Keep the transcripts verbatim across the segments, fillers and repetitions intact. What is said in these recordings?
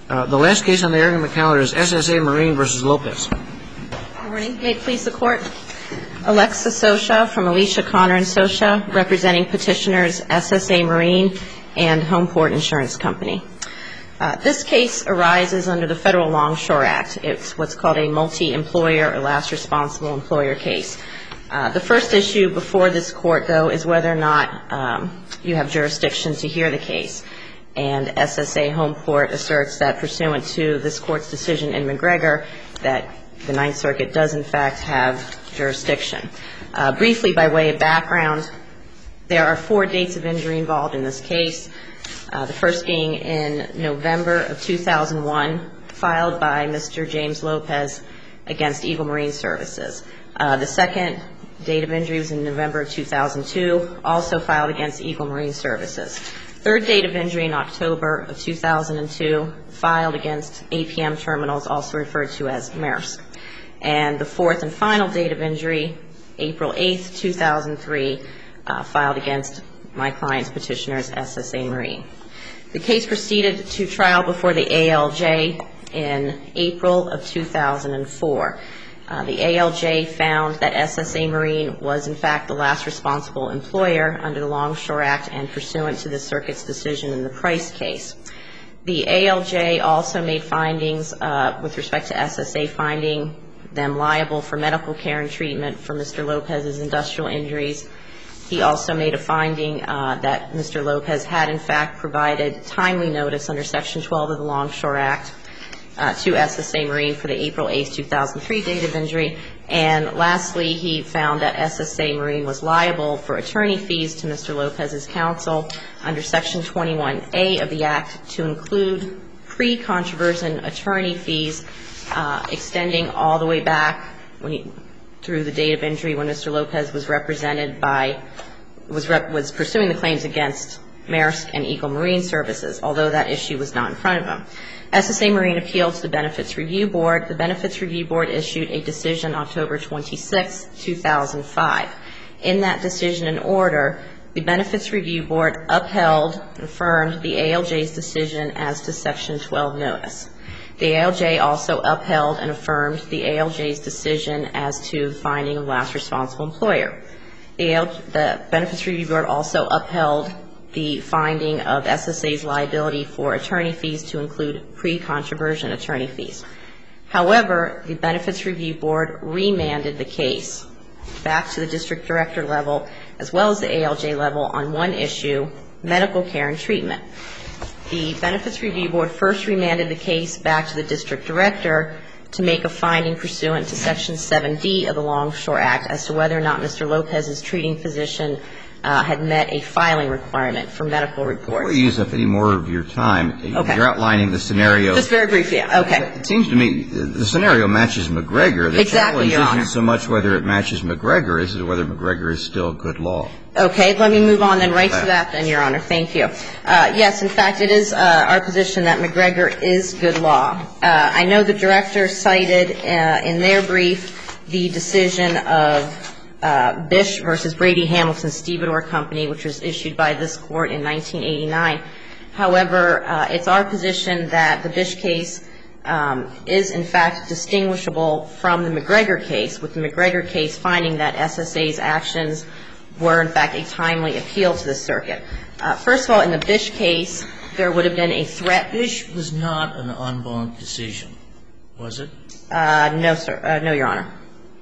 Uh, the last case on the argument calendar is S S A Marine v. Lopez. Good morning. May it please the Court. Alexa Socha from Alicia Connor and Socha, representing petitioners S S A Marine and Homeport Insurance Company. Uh, this case arises under the Federal Longshore Act. It's what's called a multi-employer or last responsible employer case. Uh, the first issue before this Court, though, is whether or not um, you have jurisdiction to hear the case. And S S A Homeport asserts that pursuant to this Court's decision in McGregor that the Ninth Circuit does, in fact, have jurisdiction. Uh, briefly, by way of background, there are four dates of injury involved in this case, uh, the first being in November of two thousand one, filed by Mister James Lopez against Eagle Marine Services. Uh, the second date of injury was in November of two thousand two, also filed against Eagle Marine Services. Third date of injury in October of two thousand two, filed against A P M Terminals, also referred to as Maersk. And the fourth and final date of injury, April eighth, two thousand three, uh, filed against my client's petitioners, S S A Marine. The case proceeded to trial before the A L J in April of two thousand four. Uh, the A L J found that S S A Marine was, in fact, the last responsible employer under the Longshore Act and pursuant to the Circuit's decision in the Price case. The A L J also made findings uh, with respect to S S A, finding them liable for medical care and treatment for Mister Lopez's industrial injuries. He also made a finding uh, that Mister Lopez had, in fact, provided timely notice under Section twelve of the Longshore Act Uh, to S S A Marine for the April eighth, two thousand three date of injury. And lastly, he found that S S A Marine was liable for attorney fees to Mister Lopez's counsel under Section twenty-one A of the Act to include pre-controversial attorney fees uh, extending all the way back when he, through the date of injury when Mister Lopez was represented by, was, rep, was pursuing the claims against Maersk and Eagle Marine Services, although that issue was not in front of him. S S A Marine appealed to the Benefits Review Board. The Benefits Review Board issued a decision October twenty-sixth, two thousand five. In that decision and order, the Benefits Review Board upheld and affirmed the A L J's decision as to Section twelve notice. The A L J also upheld and affirmed the A L J's decision as to the finding of last responsible employer. The, A L J, the Benefits Review Board also upheld the finding of S S A's liability for attorney fees to include pre-controversial attorney fees. However, the Benefits Review Board remanded the case back to the district director level as well as the A L J level on one issue, medical care and treatment. The Benefits Review Board first remanded the case back to the district director to make a finding pursuant to Section seven D of the Longshore Act as to whether or not Mister Lopez's treating physician Uh, had met a filing requirement for medical reports. Before you use up any more of your time, okay. You're outlining the scenario. Just very briefly, yeah. Okay. It seems to me the scenario matches McGregor. The exactly, Your Honor. challenge isn't so much whether it matches McGregor as whether McGregor is still good law. Okay. Let me move on then right to that then, Your Honor. Thank you. Uh, yes, in fact, it is uh, our position that McGregor is good law. Uh, I know the director cited uh, in their brief the decision of Uh, Bish versus Brady Hamilton Stevedore Company, which was issued by this court in nineteen eighty-nine. However, uh, it's our position that the Bish case um, is, in fact, distinguishable from the McGregor case, with the McGregor case finding that S S A's actions were, in fact, a timely appeal to the circuit. Uh, first of all, in the Bish case, there would have been a threat. Bish was not an en banc decision, was it? Uh, no, sir. Uh, no, Your Honor.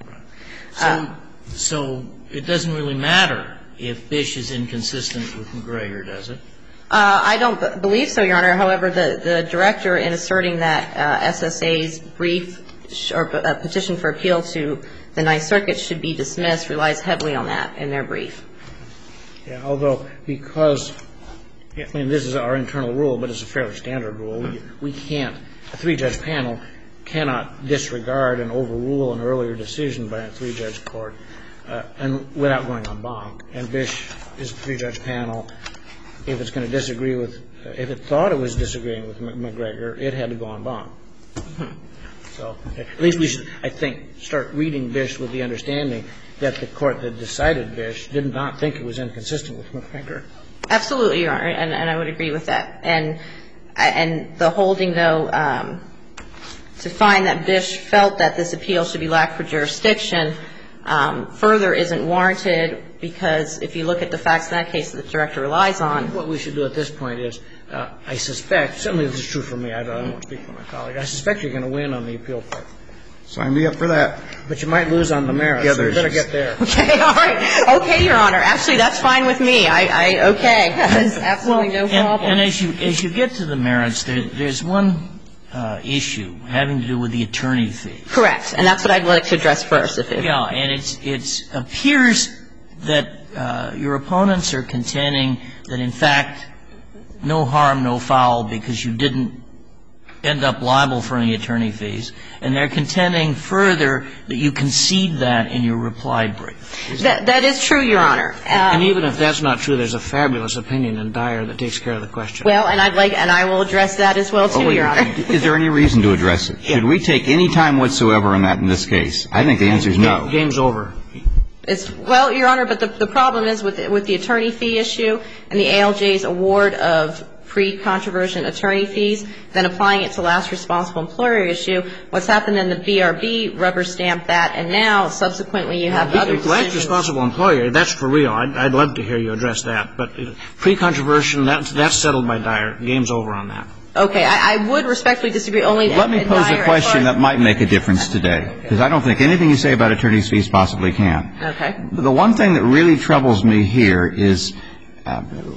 So, uh, So it doesn't really matter if Bish is inconsistent with McGregor, does it? Uh, I don't b- believe so, Your Honor. However, the, the director, in asserting that uh, S S A's brief sh- or uh, petition for appeal to the Ninth Circuit should be dismissed, relies heavily on that in their brief. Yeah, although because, I mean, this is our internal rule, but it's a fairly standard rule. We, we can't, a three-judge panel cannot disregard and overrule an earlier decision by a three-judge court uh, and without going en banc. And Bish is a three-judge panel. If it's going to disagree with, uh, if it thought it was disagreeing with McGregor, it had to go en banc. Mm-hmm. So at least we should, I think, start reading Bish with the understanding that the court that decided Bish did not think it was inconsistent with McGregor. Absolutely, Your Honor, and, and I would agree with that. And And the holding, though, um, to find that Bish felt that this appeal should be lacked for jurisdiction um, further isn't warranted, because if you look at the facts in that case that the Director relies on. What we should do at this point is, uh, I suspect, certainly this is true for me, I don't, I don't want to speak for my colleague, I suspect you're going to win on the appeal part. Sign me up for that. But you might lose on the merits, The so you others. better get there. Okay, all right. Okay, Your Honor. Actually, that's fine with me. I, I okay. That's absolutely no and, problem. and as you as you get to the merits, there, there's one uh, issue having to do with the attorney fees. Correct. And that's what I'd like to address first. If it, Yeah, and it's it's appears that uh, your opponents are contending that, in fact, no harm, no foul, because you didn't end up liable for any attorney fees, and they're contending further that you concede that in your reply brief. that, that is true, Your Honor. Um, And even if that's not true, there's a fabulous opinion in Dyer that takes care of the question. well, and I'd like, and I will address that as well, too, Oh, wait. Your Honor. Is there any reason to address it? Should we take any time whatsoever on that in this case? I think the answer is no. Game's over. It's, well, Your Honor, but the, the problem is with the, with the attorney fee issue and the A L J's award of pre-controversial attorney fees, then applying it to last responsible employer issue, what's happened in the B R B rubber stamped that, and now subsequently you have other decisions. Last responsible employer, that's for real. I'd, I'd love to hear you address that. But pre-controversial, that's, that's settled by Dyer. Game's over on that. Okay. I, I would respectfully disagree only Let me in pose Dyer a as question far as- that might make a difference today, because I don't think anything you say about attorney's fees possibly can. Okay. The one thing that really troubles me here is, uh,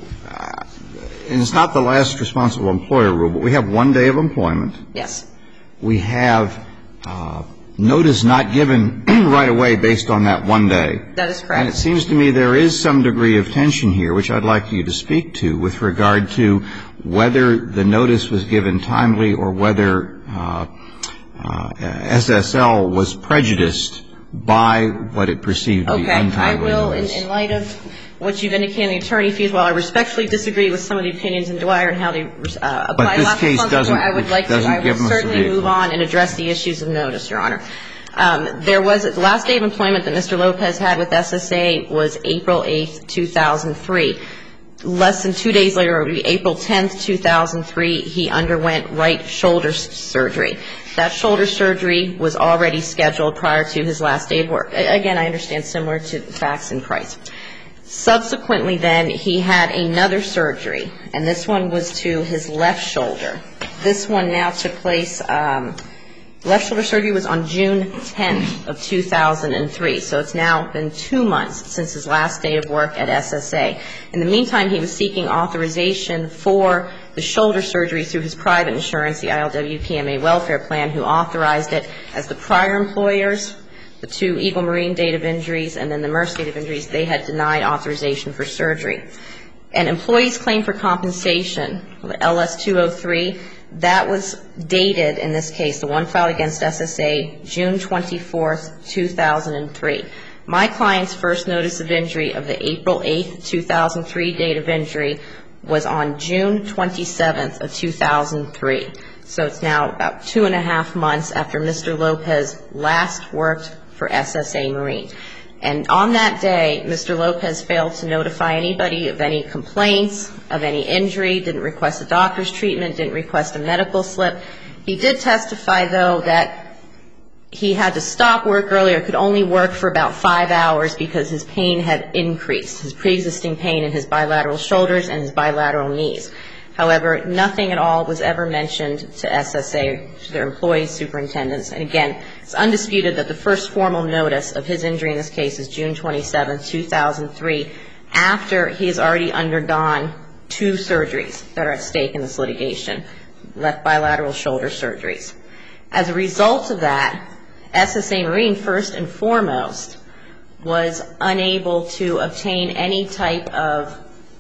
and it's not the last responsible employer rule, but we have one day of employment. Yes. We have uh, notice not given right away based on that one day. That is And correct. it seems to me there is some degree of tension here, which I'd like you to speak to, with regard to whether the notice was given timely or whether uh, uh, S S L was prejudiced by what it perceived to be Okay. I untimely will, in, notice. in light of what you've indicated in the attorney fees, while I respectfully disagree with some of the opinions in Dwyer and how they uh, apply this last case responsible doesn't- employer, I would like to, doesn't I will give them a certainly vehicle. move on and address the issues of notice, Your Honor. Um, there was, the last day of employment that Mister Lopez had with S S A was April eighth, two thousand three. Less than two days later, it would be April tenth, two thousand three, he underwent right shoulder s- surgery. That shoulder surgery was already scheduled prior to his last day of work. A- Again, I understand similar to facts in Price. Subsequently, then, he had another surgery, and this one was to his left shoulder. This one now took place, um, left shoulder surgery was on June tenth of two thousand three, so it's now been two months since his last day of work at S S A. In the meantime, he was seeking authorization for the shoulder surgery through his private insurance, the I L W P M A welfare plan, who authorized it as the prior employers. The two Eagle Marine date of injuries and then the Merce date of injuries, they had denied authorization for surgery. An employee's claim for compensation, the L S two oh three, that was dated in this case, the one filed against S S A, June twenty-fourth, two thousand three. My client's first notice of injury of the April eighth, two thousand three date of injury was on June twenty-seventh of two thousand three. So it's now about two and a half months after Mister Lopez last worked for S S A Marine. And on that day, Mister Lopez failed to notify anybody of any complaints, of any injury, didn't request a doctor's treatment, didn't request a medical slip. He did testify, though, that he had to stop work earlier, could only work for about five hours because his pain had increased, his pre-existing pain in his bilateral shoulders and his bilateral knees. However, nothing at all was ever mentioned to S S A, to their employees, superintendents. And again, it's undisputed that the first formal notice of his injury in this case is June twenty-seventh, two thousand three, after he has already undergone two surgeries that are at stake in this litigation, left bilateral shoulder surgeries. As a result of that, S S A Marine, first and foremost, was unable to obtain any type of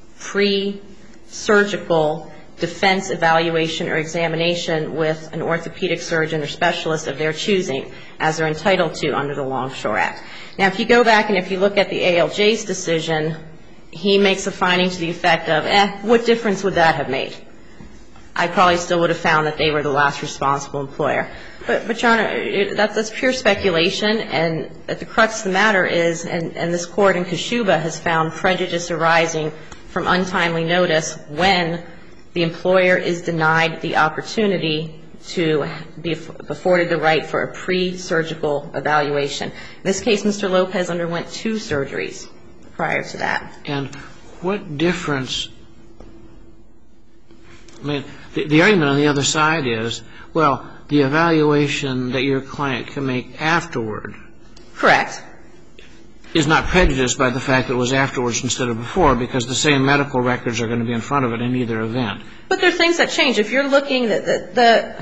pre-surgical defense evaluation or examination with an orthopedic surgeon or specialist of their choosing, as they're entitled to under the Longshore Act. Now, if you go back and if you look at the A L J's decision, he makes a finding to the effect of, eh, what difference would that have made? I probably still would have found that they were the last responsible employer. But, but Your Honor, it, that, that's pure speculation, and at the crux of the matter is, and, and this Court in Kashuba has found prejudice arising from untimely notice when the employer is denied the opportunity to be afforded the right for a pre-surgical evaluation. In this case, Mister Lopez underwent two surgeries prior to that. And what difference, I mean, the, the argument on the other side is, well, the evaluation that your client can make afterward. Correct. Is not prejudiced by the fact that it was afterwards instead of before, because the same medical records are going to be in front of it in either event. But there are things that change. If you're looking at the, the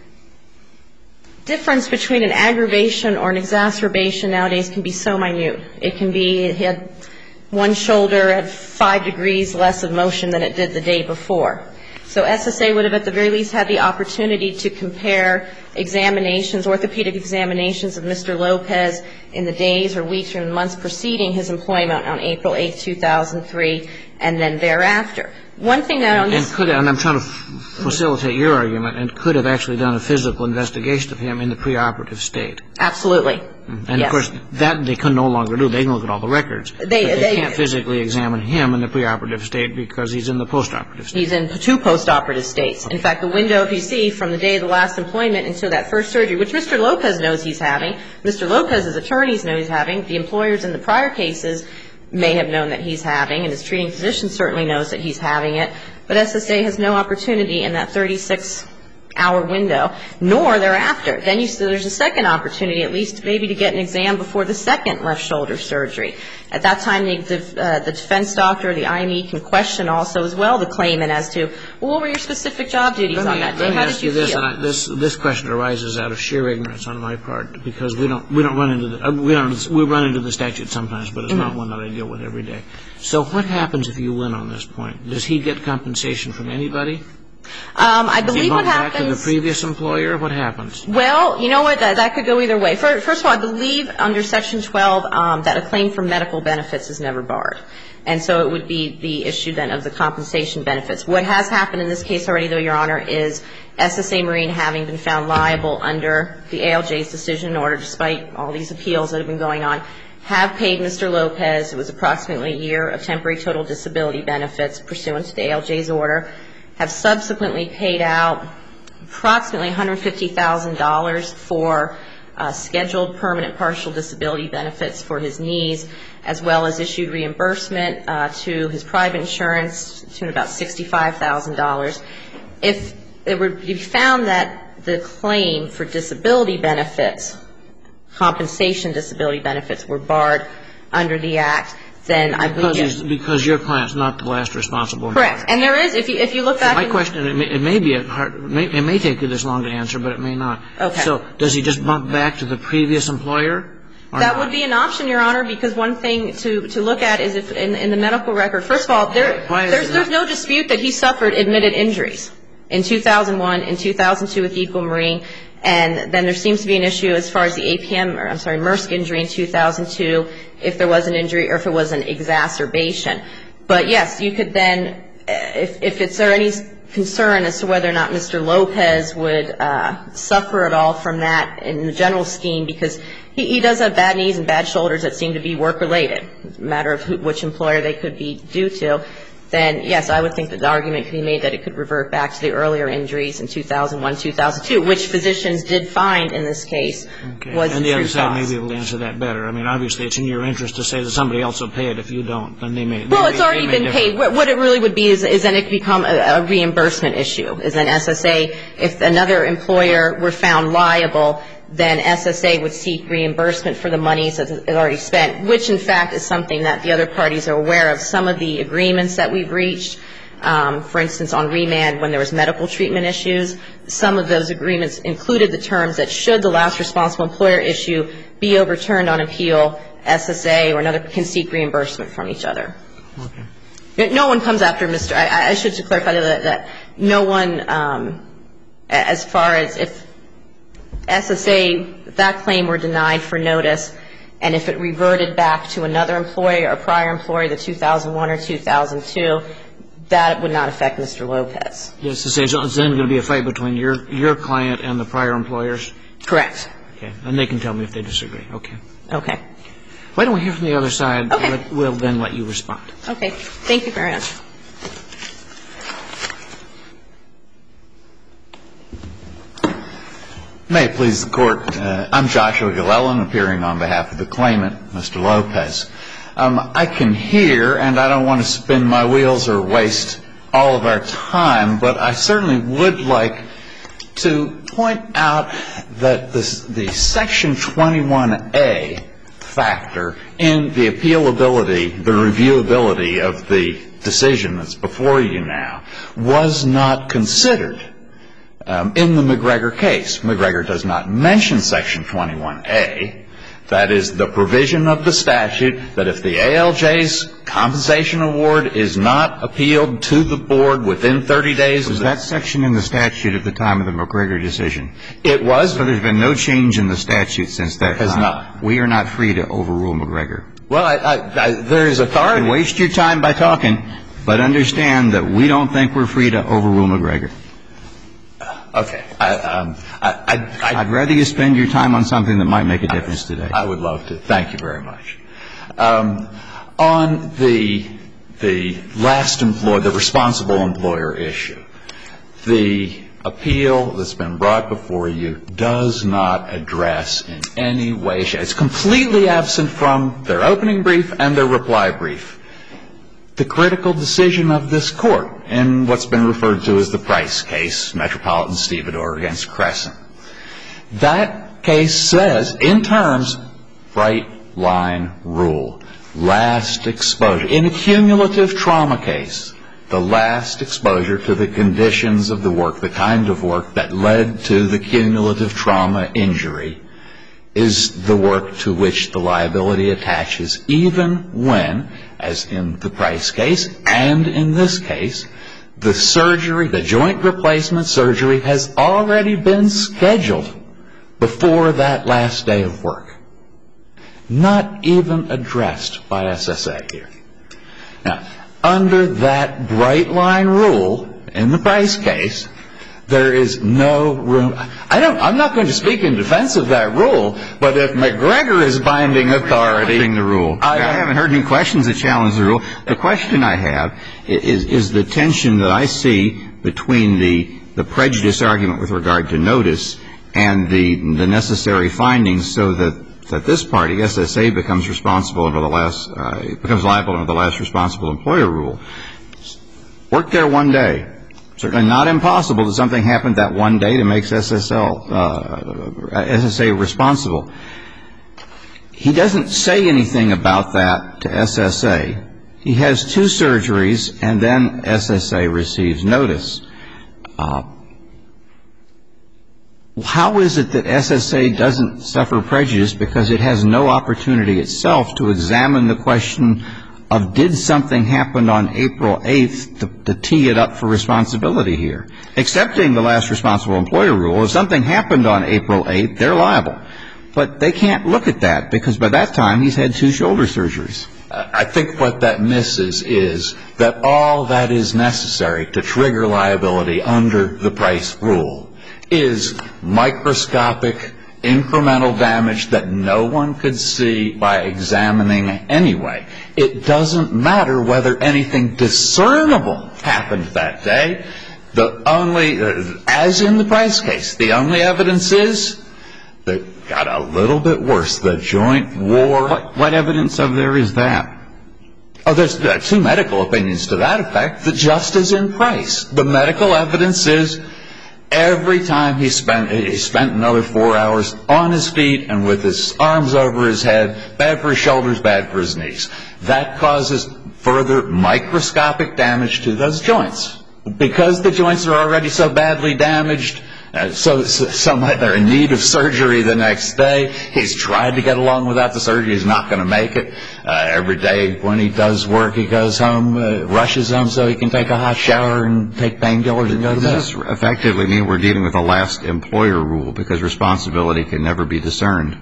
difference between an aggravation or an exacerbation nowadays can be so minute. It can be he had one shoulder at five degrees less of motion than it did the day before. So S S A would have at the very least had the opportunity to compare examinations, orthopedic examinations of Mister Lopez in the days or weeks or months preceding his employment on April eighth, two thousand three, and then thereafter. One thing that on this... And could, and I'm trying to facilitate your argument, and could have actually done a physical investigation of him in the preoperative state. Absolutely. And, yes. of course, that they can no longer do. They can look at all the records. They, but they, they can't physically examine him in the preoperative state because he's in the postoperative state. He's in two postoperative states. In fact, the window, if you see, from the day of the last employment until that first surgery, which Mister Lopez knows he's having, Mister Lopez's attorneys know he's having, the employers in the prior cases may have known that he's having, and his treating physician certainly knows that he's having it, but S S A has no opportunity in that thirty-six hour window, nor thereafter. Then you, so there's a second opportunity, at least maybe to get an exam before the second left shoulder surgery. At that time, the, uh, the defense doctor, the I M E, can question also as well the claimant as to, well, what were your specific job duties let on me, that day? Let me How ask did you, you this, feel? and I, this this question arises out of sheer ignorance on my part, because we don't we don't run into the uh, we don't we run into the statute sometimes, but it's mm-hmm. not one that I deal with every day. So what happens if you win on this point? Does he get compensation from anybody? Um, I believe what happens... back to the previous employer? What happens? Well, you know what? That, that could go either way. First, first of all, I believe under Section twelve um, that a claim for medical benefits is never barred. And so it would be the issue then of the compensation benefits. What has happened in this case already, though, Your Honor, is S S A Marine, having been found liable under the A L J's decision in order, despite all these appeals that have been going on, have paid Mister Lopez, it was approximately a year of temporary total disability benefits pursuant to the A L J's order, have subsequently paid out approximately one hundred fifty thousand dollars for uh, scheduled permanent partial disability benefits for his knees, as well as issued reimbursement uh, to his private insurance to about sixty-five thousand dollars. If it were to be found that the claim for disability benefits, compensation disability benefits, were barred under the Act, then I believe... Because, because your client's not the last responsible employer. Correct. And there is, if you, if you look back... So my question, it may, it may be a hard, it may, it may take you this long to answer, but it may not. Okay. So does he just bump back to the previous employer? That would be an option, Your Honor, because one thing to, to look at is if in, in the medical record, first of all, there, there's, there's no dispute that he suffered admitted injuries in two thousand one, in two thousand two with Eagle Marine, and then there seems to be an issue as far as the A P M, or I'm sorry, Maersk injury in two thousand two, if there was an injury or if it was an exacerbation. But yes, you could then, if, if it's there any concern as to whether or not Mister Lopez would uh, suffer at all from that in the general scheme, because he, he does have bad knees and bad shoulders that seem to be work-related. It's a matter of who, which employer they could be due to. Then, yes, I would think that the argument could be made that it could revert back to the earlier injuries in two thousand one, two thousand two, which physicians did find in this case okay. was the And the true other side cause. may be able to answer that better. I mean, obviously, it's in your interest to say that somebody else will pay it. If you don't, then they may. Well, they it's may, already they may been differ. paid. What, what it really would be is, is then it could become a, a reimbursement issue. Is then S S A, if another employer were found liable, then S S A would seek reimbursement for the monies that it already spent, which in fact is something that the other parties are aware of. Some of the agreements that we've reached, um, for instance, on remand when there was medical treatment issues, some of those agreements included the terms that should the last responsible employer issue be overturned on appeal, S S A or another can seek reimbursement from each other. Okay. No one comes after Mister I, I should clarify that, that no one, um, as far as if S S A, if that claim were denied for notice, and if it reverted back to another employer or prior employer, the two thousand one or two thousand two, that would not affect Mister Lopez. Yes, to say, so it's then going to be a fight between your your client and the prior employers? Correct. Okay. And they can tell me if they disagree. Okay. Okay. Why don't we hear from the other side? Okay. We'll then let you respond. Okay. Thank you very much. May it please the Court, uh, I'm Joshua Glellen, appearing on behalf of the claimant, Mister Lopez. Um, I can hear, and I don't want to spin my wheels or waste all of our time, but I certainly would like to point out that this, the Section twenty-one A factor in the appealability, the reviewability of the decision that's before you now was not considered um, in the McGregor case. McGregor does not mention Section twenty-one A. That is the provision of the statute that if the A L J's compensation award is not appealed to the board within thirty days. Was that section in the statute at the time of the McGregor decision? It was. So there's been no change in the statute since that time. Has not. We are not free to overrule McGregor. Well, I, I, I, there is authority. You can waste your time by talking, but understand that we don't think we're free to overrule McGregor. Okay. I, um, I, I, I, I'd rather you spend your time on something that might make a difference today. I would love to. Thank you very much. Um, on the the last employer, the responsible employer issue, the appeal that's been brought before you does not address in any way. It's completely absent from their opening brief and their reply brief the critical decision of this court in what's been referred to as the Price case, Metropolitan Stevedore against Crescent. That case says, in terms, bright line rule, last exposure. In a cumulative trauma case, the last exposure to the conditions of the work, the kind of work that led to the cumulative trauma injury, is the work to which the liability attaches, even when, as in the Price case and in this case, the surgery, the joint replacement surgery, has already been scheduled before that last day of work. Not even addressed by S S A here. Now, under that bright line rule in the Price case, there is no room. I don't, I'm not going to speak in defense of that rule, but if McGregor is binding authority. The rule. I, I haven't heard any questions that challenge the rule. The question I have is, is the tension that I see between the, the prejudice argument with regard to notice and the, the necessary findings so that, that this party, S S A, becomes responsible under the last, uh, becomes liable under the last responsible employer rule. Work there one day. Certainly not impossible that something happened that one day that makes S S L, uh, S S A responsible. He doesn't say anything about that to S S A. He has two surgeries, and then S S A receives notice. Uh, how is it that S S A doesn't suffer prejudice because it has no opportunity itself to examine the question of did something happen on April eighth to, to tee it up for responsibility here? Accepting the last responsible employer rule, if something happened on April eighth, they're liable. But they can't look at that because by that time he's had two shoulder surgeries. I think what that misses is that all that is necessary to trigger liability under the Price rule is microscopic incremental damage that no one could see by examining anyway. It doesn't matter whether anything discernible happened that day. The only, as in the Price case, the only evidence is that it got a little bit worse. The joint wore. What, what evidence of there is that? Oh, there's uh, two medical opinions to that effect, that just as in Price. The medical evidence is every time he spent, he spent another four hours on his feet and with his arms over his head, bad for his shoulders, bad for his knees. That causes further microscopic damage to those joints. Because the joints are already so badly damaged, uh, so, so, so they're in need of surgery the next day. He's tried to get along without the surgery. He's not going to make it. Uh, every day when he does work, he goes home, uh, rushes home so he can take a hot shower and take painkillers and go to bed. Does this effectively mean we're dealing with a last employer rule because responsibility can never be discerned?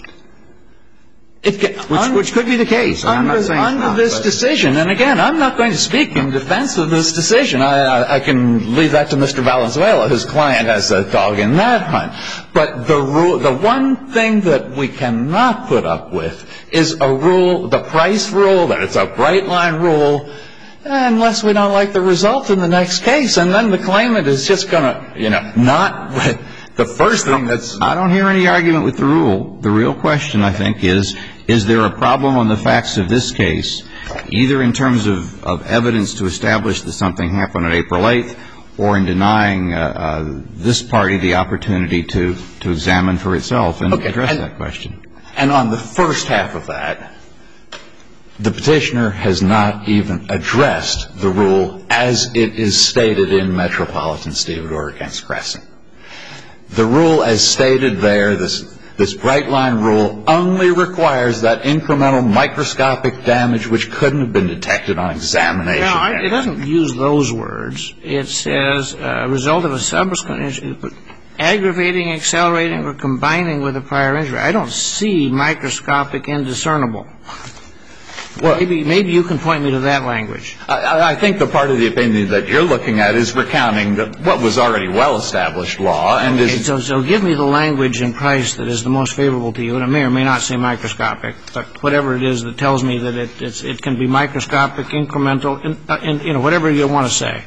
It can, which, un, which could be the case. Under, I'm not saying under not, this but. decision, and again, I'm not going to speak in defense of this decision. I, I, I can leave that to Mister Valenzuela, whose client has a dog in that hunt. But the rule, the one thing that we cannot put up with is a rule, the Price rule, that it's a bright line rule, unless we don't like the result in the next case. And then the claimant is just going to, you know, not the first thing that's... I don't hear any argument with the rule. The real question, I think, is, is there a problem on the facts of this case, either in terms of, of evidence to establish that something happened on April eighth, or in denying uh, uh, this party the opportunity to, to examine for itself and okay. address and, that question? And on the first half of that, the petitioner has not even addressed the rule as it is stated in Metropolitan Stevedore against Crescent. The rule as stated there, this, this bright line rule, only requires that incremental microscopic damage which couldn't have been detected on examination. No, I, it doesn't use those words. It says a uh, result of a subsequent aggravating, accelerating, or combining with a prior injury. I don't see microscopic indiscernible. Well, maybe, maybe you can point me to that language. I, I think the part of the opinion that you're looking at is recounting the, what was already well-established law. And okay, is, so, so give me the language in Price that is the most favorable to you, and it may or may not say microscopic, but whatever it is that tells me that it, it's, it can be microscopic, incremental, in, uh, in, you know, whatever you want to say.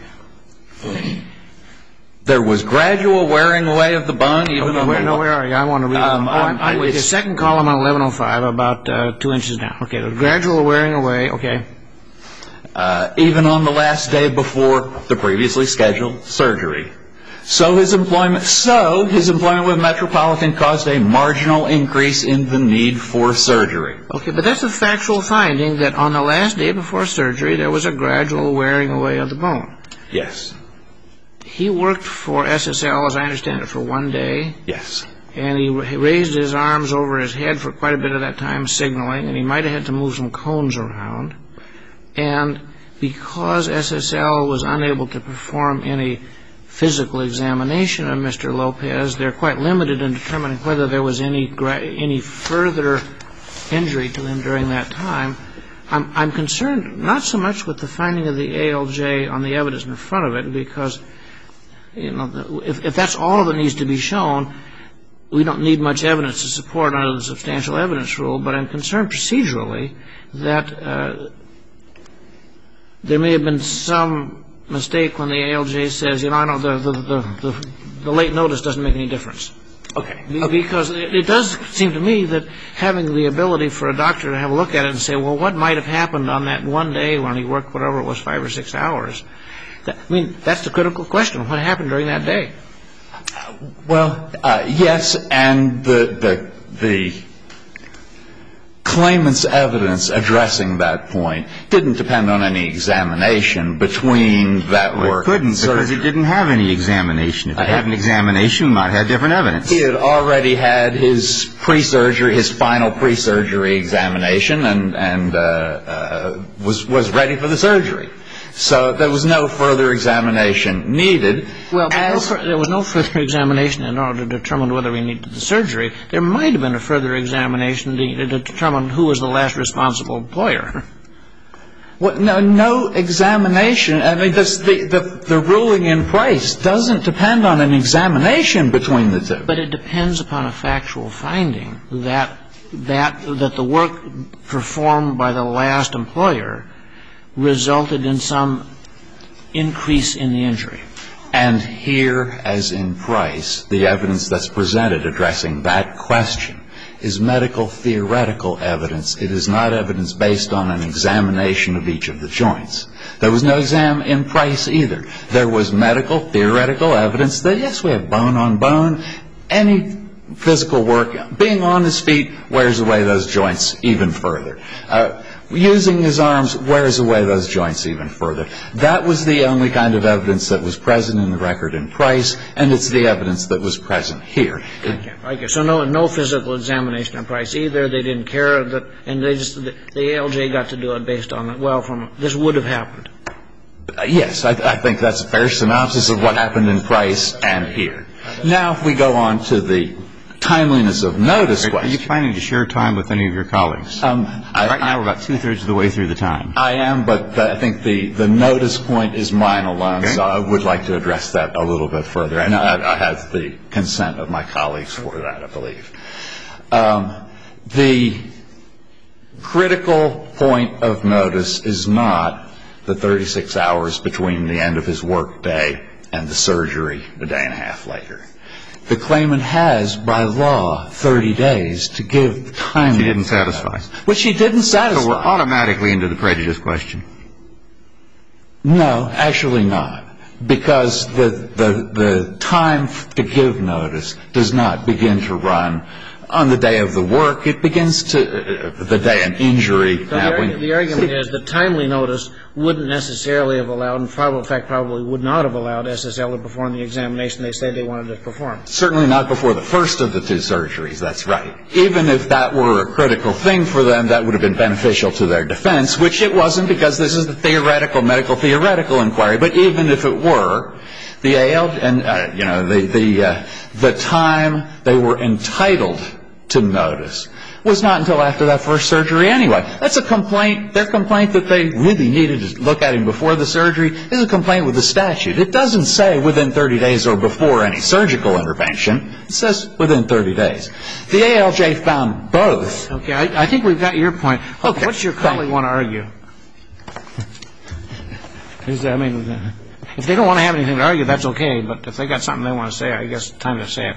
There was gradual wearing away of the bone, even okay, on where, the no, where are you? I want to read. Um, oh, I'm, I'm with the it's- second column on eleven oh five, about uh, two inches down. Okay, the gradual wearing away. Okay. Uh, even on the last day before the previously scheduled surgery. So his employment, so his employment with Metropolitan caused a marginal increase in the need for surgery. Okay, but that's a factual finding that on the last day before surgery there was a gradual wearing away of the bone. Yes. He worked for S S L, as I understand it, for one day. Yes. And he raised his arms over his head for quite a bit of that time, signaling, and he might have had to move some cones around. And because S S L was unable to perform any physical examination of Mister Lopez, they're quite limited in determining whether there was any gra- any further injury to him during that time. I'm, I'm concerned not so much with the finding of the A L J on the evidence in front of it, because you know, if, if that's all that needs to be shown, we don't need much evidence to support under the substantial evidence rule, but I'm concerned procedurally that uh, there may have been some mistake when the A L J says, you know, I know the, the, the, the, the late notice doesn't make any difference. Okay. Because it, it does seem to me that having the ability for a doctor to have a look at it and say, well, what might have happened on that one day when he worked whatever it was, five or six hours, that, I mean, that's the critical question. What happened during that day? Well, uh, yes, and the, the, the claimant's evidence addressing that point didn't depend on any examination between that Well, work it couldn't, and surgery. because it didn't have any examination. If it had an examination, we might have had different evidence. He had already had his pre-surgery, his final pre-surgery examination, and, and uh, uh, was, was ready for the surgery. So there was no further examination needed. Well, As, no, there was no further examination in order to determine whether we needed the surgery. There might have been a further examination to, to determine who was the last responsible employer. well, no, no examination. I mean, this, the, the, the ruling in Price doesn't depend on an examination between the two. But it depends upon a factual finding that that that the work performed by the last employer resulted in some increase in the injury. And here, as in Price, the evidence that's presented addressing that question is medical theoretical evidence. It is not evidence based on an examination of each of the joints. There was no exam in Price either. There was medical theoretical evidence that, yes, we have bone on bone. Any physical work, being on his feet, wears away those joints even further. Uh, Using his arms wears away those joints even further. That was the only kind of evidence that was present in the record in Price, and it's the evidence that was present here. Okay. Okay. So no, no physical examination in Price either. They didn't care that, and they just the, the A L J got to do it based on well, from this would have happened. Uh, yes, I, I think that's a fair synopsis of what happened in Price and here. Now, if we go on to the timeliness of notice Are question. you planning to share time with any of your colleagues? Um, I, right now, we're about two-thirds of the way through the time. I am, but the, I think the, the notice point is mine alone, Okay. so I would like to address that a little bit further. And I, I have the consent of my colleagues for that, I believe. Um, the critical point of notice is not the thirty-six hours between the end of his work day and the surgery a day and a half later. the claimant has, by law, thirty days to give time. She didn't satisfy. Which she didn't satisfy. So we're automatically into the prejudice question. No, actually not. Because the, the, the time to give notice does not begin to run on the day of the work. It begins to, uh, the day an injury. So the, argu- the argument is that timely notice wouldn't necessarily have allowed, and probably, in fact, probably would not have allowed S S L to perform the examination they said they wanted to perform. Certainly not before the first of the two surgeries, that's right. Even if that were a critical thing for them, that would have been beneficial to their defense, which it wasn't, because this is the theoretical, medical theoretical inquiry. But even if it were, the A L, and, uh, you know, the, the, uh, the time they were entitled to notice was not until after that first surgery anyway. That's a complaint. Their complaint that they really needed to look at him before the surgery is a complaint with the statute. It doesn't say within thirty days or before any surgical intervention. It says within thirty days. The A L J found both. Okay, I, I think we've got your point. Okay, what's your colleague want to argue? Is, I mean, if they don't want to have anything to argue, that's okay. But if they got something they want to say, I guess it's time to say it.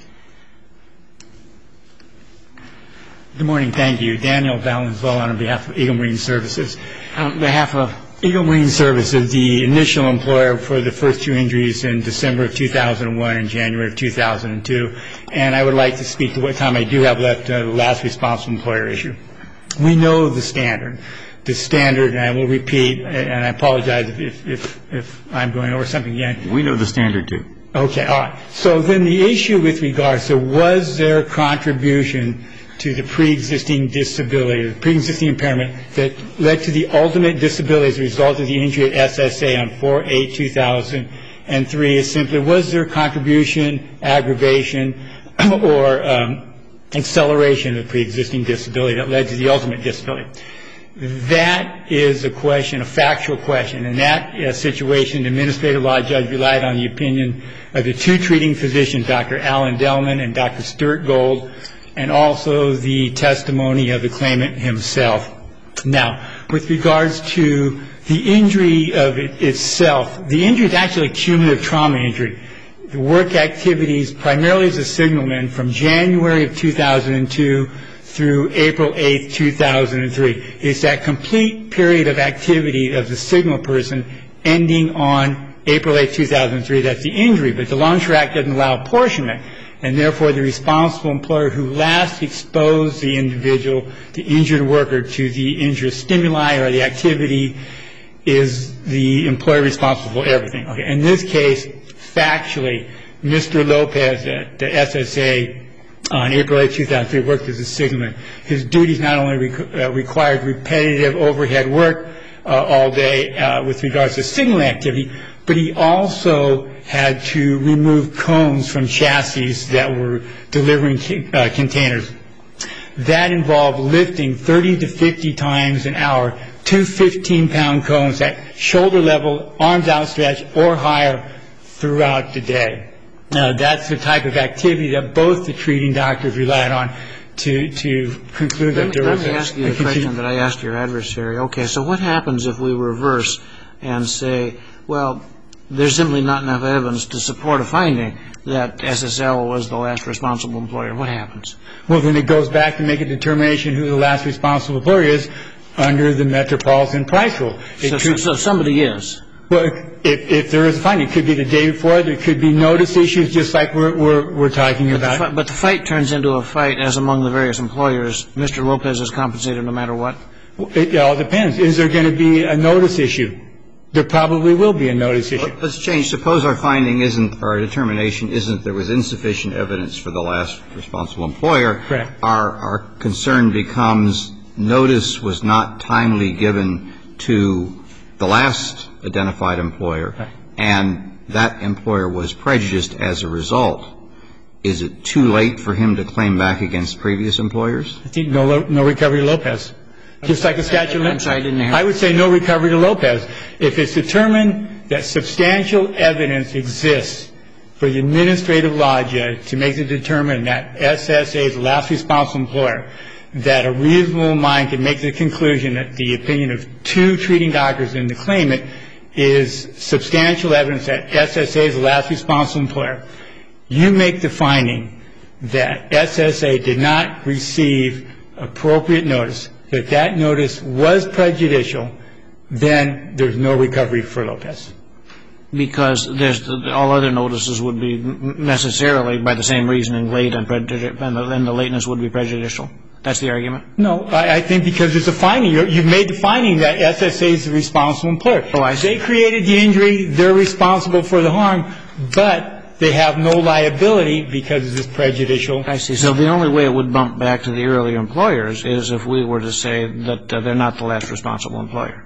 Good morning. Thank you. Daniel Valenzuela on behalf of Eagle Marine Services. On behalf of Eagle Marine Services, the initial employer for the first two injuries in December of two thousand one and January of two thousand two. And I would like to speak to what time I do have left, uh, the last responsible employer issue. We know the standard. The standard, and I will repeat, and I apologize if, if, if I'm going over something again. We know the standard, too. Okay, all right. So then the issue with regards to was there contribution to the pre-existing disability, the pre-existing impairment that led to the ultimate disability as a result of the injury at S S A on four eight two thousand three is simply, was there contribution, aggravation, or um, acceleration of the pre-existing disability that led to the ultimate disability? That is a question, a factual question. In that uh, situation, the administrative law judge relied on the opinion of the two treating physicians, Doctor Alan Delman and Doctor Stuart Gold, and also the testimony of the claimant himself. Now, with regards to the injury of it itself, the injury is actually a cumulative trauma injury. The work activities, primarily as a signalman, from January of two thousand two through April eighth, two thousand three. It's that complete period of activity of the signal person ending on April eighth, two thousand three. That's the injury, but the Longshore Act doesn't allow apportionment. And therefore, the responsible employer who last exposed the individual, the injured worker, to the injured stimuli or the activity is the employer responsible for everything. Okay. In this case, factually, Mister Lopez at the S S A on April eighth, two thousand three worked as a signalman. His duties not only rec- uh, required repetitive overhead work uh, all day uh, with regards to signaling activity, but he also had to remove cones from chassis that were delivering uh, containers. That involved lifting thirty to fifty times an hour, two fifteen-pound cones at shoulder level, arms outstretched, or higher throughout the day. Now, that's the type of activity that both the treating doctors relied on to to conclude that there was a... Let me ask you the question that I asked your adversary. Okay, so what happens if we reverse and say, well, there's simply not enough evidence to support a finding that S S L was the last responsible employer? What happens? Well, then it goes back to make a determination who the last responsible employer is under the Metropolitan Price Rule. It So, could, so somebody is. Well, if, if there is a finding, it could be the day before. There could be notice issues, just like we're we're, we're talking But about. the, fi- but the fight turns into a fight as among the various employers. Mister Lopez is compensated no matter what. It all depends. Is there going to be a notice issue? There probably will be a notice issue. Let's change. Suppose our finding isn't, or our determination isn't there was insufficient evidence for the last responsible employer. Correct. Our, our concern becomes notice was not timely given to the last identified employer, right, and that employer was prejudiced as a result. Is it too late for him to claim back against previous employers? I think no, no recovery to Lopez. Just like a statute of limitations. I'm sorry, I didn't hear. I would say no recovery to Lopez. If it's determined that substantial evidence exists for the administrative law judge to make the determination that S S A is the last responsible employer, that a reasonable mind can make the conclusion that the opinion of two treating doctors and the claimant is substantial evidence that S S A is the last responsible employer. you make the finding that S S A did not receive appropriate notice, that that notice was prejudicial, then there's no recovery for Lopez. Because there's all other notices would be necessarily, by the same reasoning, late and prejudicial, and the, and the lateness would be prejudicial. That's the argument? No, I, I think because there's a finding. You're, you've made the finding that S S A is the responsible employer. Oh, I see. They created the injury. They're responsible for the harm, but they have no liability because it's prejudicial. I see. So the only way it would bump back to the earlier employers is if we were to say that uh, they're not the last responsible employer.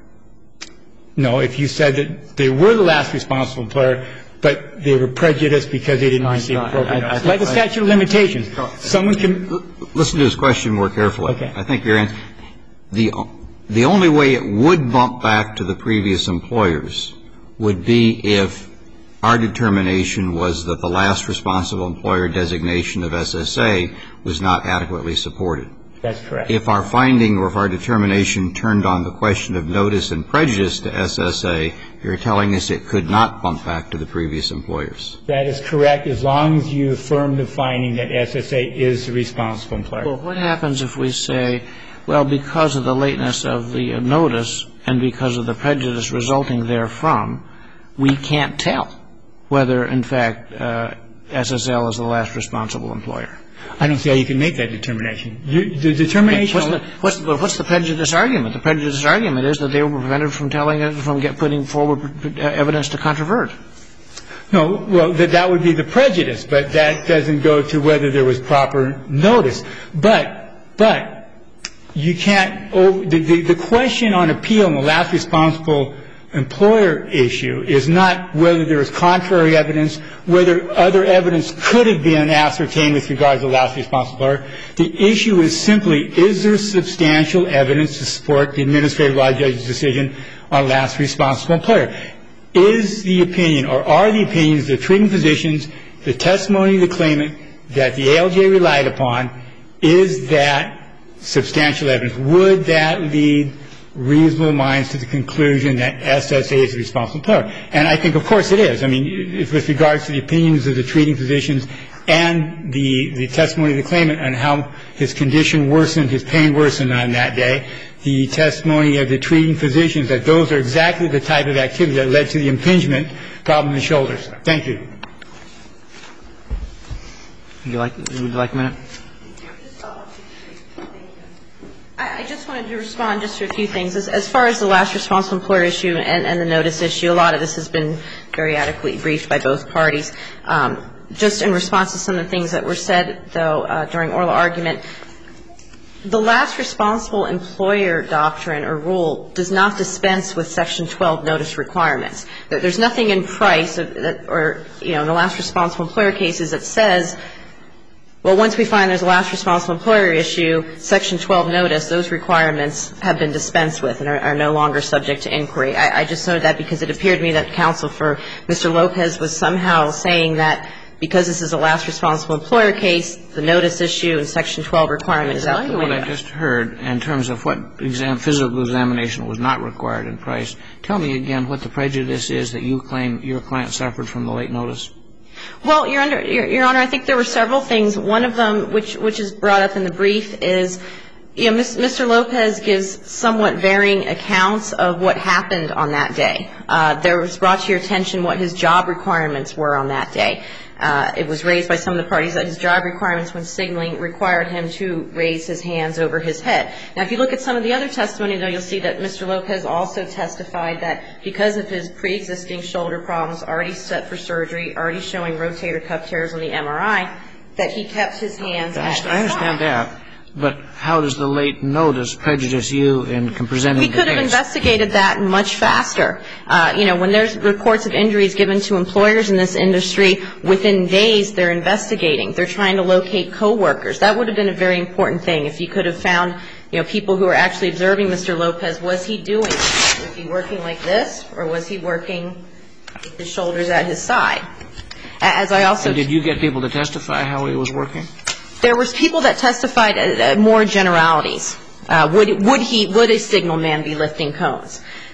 No, if you said that they were the last responsible employer, but they were prejudiced because they didn't I, receive I, appropriate I, I notice. Like a statute of limitations. Someone can... Listen to this question more carefully. Okay. I think your answer, the, the only way it would bump back to the previous employers would be if our determination was that the last responsible employer designation of S S A was not adequately supported. That's correct. If our finding or if our determination turned on the question of notice and prejudice to S S A, you're telling us it could not bump back to the previous employers. That is correct, as long as you affirm the finding that S S A is the responsible employer. Well, what happens if we say, well, because of the lateness of the notice and because of the prejudice resulting therefrom, we can't tell whether, in fact, uh, S S L is the last responsible employer? I don't see how you can make that determination. You, the determination... What's the, what's, the, what's the prejudice argument? The prejudice argument is that they were prevented from telling us, from get, putting forward evidence to controvert. No, well, that, that would be the prejudice, but that doesn't go to whether there was proper notice. But, but, you can't... Oh, the, the, the question on appeal in the last responsible employer issue is not whether there is contrary evidence, whether other evidence could have been ascertained with regard to the last responsible employer. The issue is simply, is there substantial evidence to support the administrative law judge's decision on last responsible employer? Is the opinion, or are the opinions of the treating physicians, the testimony of the claimant that the A L J relied upon, is that substantial evidence? Would that lead reasonable minds to the conclusion that S S A is the responsible employer? And I think, of course, it is. I mean, with regards to the opinions of the treating physicians and the, the testimony of the claimant on how his condition worsened, his pain worsened on that day, the testimony of the treating physicians, that those are exactly the type of activity that led to the impingement problem in the shoulders. Thank you. Would you like, would you like a minute? I just wanted to respond just to a few things. As, as far as the last responsible employer issue and, and the notice issue, a lot of this has been very adequately briefed by both parties. Um, just in response to some of the things that were said, though, uh, during oral argument, the last responsible employer doctrine or rule does not dispense with Section twelve notice requirements. There's nothing in Price or, you know, in the last responsible employer cases that says, well, once we find there's a last responsible employer issue, Section twelve notice, those requirements have been dispensed with and are, are no longer subject to inquiry. I, I just noted that because it appeared to me that counsel for Mister Lopez was somehow saying that because this is a last responsible employer case, the notice issue and Section twelve requirement is out the window. What I just heard in terms of what exam, physical examination was not required in Price, tell me again what the prejudice is that you claim your client suffered from the late notice. Well, Your Honor, Your, Your Honor, I think there were several things. One of them, which which is brought up in the brief, is you know, Mister Lopez gives somewhat varying accounts of what happened on that day. Uh, there was brought to your attention what his job requirements were on that day. Uh, it was raised by some of the parties that his job requirements when signaling required him to raise his hands over his head. Now, if you look at some of the other testimony, though, you'll see that Mister Lopez also testified that because of his pre-existing shoulder problems already set for surgery, already showing rotator cuff tears on the M R I, that he kept his hands at his side. I understand that. But how does the late notice prejudice you in presenting the case? We could have investigated that much faster. Uh, you know, when there's reports of injuries given to employers in this industry, within days they're investigating. They're trying to locate coworkers. That would have been a very important thing. If you could have found, you know, people who were actually observing Mister Lopez, was he doing it? Was he working like this, or was he working with his shoulders at his side? As I also... And did you get people to testify how he was working? There was people that testified uh, more generalities. Uh, would would he would a signal man be lifting cones?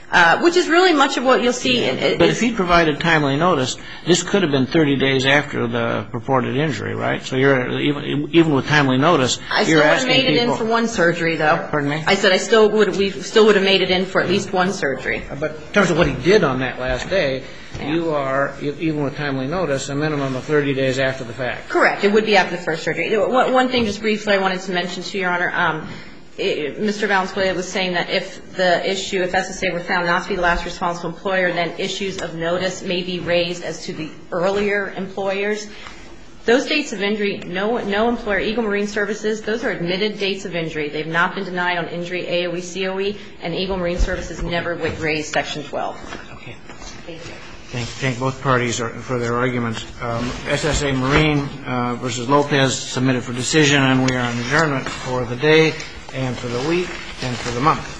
uh, which is really much of what you'll see. in- But is- if he provided timely notice, this could have been thirty days after the purported injury, right? So you're, even, even with timely notice, I still you're would have asking made it in people- for one surgery, though. Pardon me? I said I still would, we still would have made it in for at least one surgery. But in terms of what he did on that last day, you are, e- even with timely notice, a minimum of thirty days after the fact. Correct. It would be after the first surgery. One one thing, just briefly, I wanted to mention to Your Honor, um, it, Mister Valenzuela was saying that if the issue, if S S A were found not to be the last responsible employer, then issues of notice may be raised as to the earlier employers. Those dates of injury, no, no employer, Eagle Marine Services, those are admitted dates of injury. They've not been denied on injury, A O E, C O E, and Eagle Marine Services never would raise Section twelve. Okay. Thank you. Thank, thank both parties for their arguments. Um, S S A Marine uh, versus Lopez submitted for decision, and we are on adjournment for the day and for the week and for the month.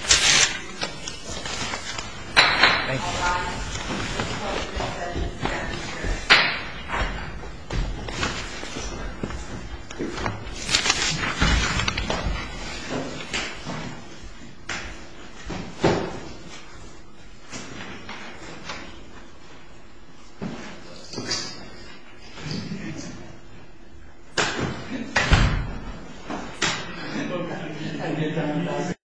Thank you.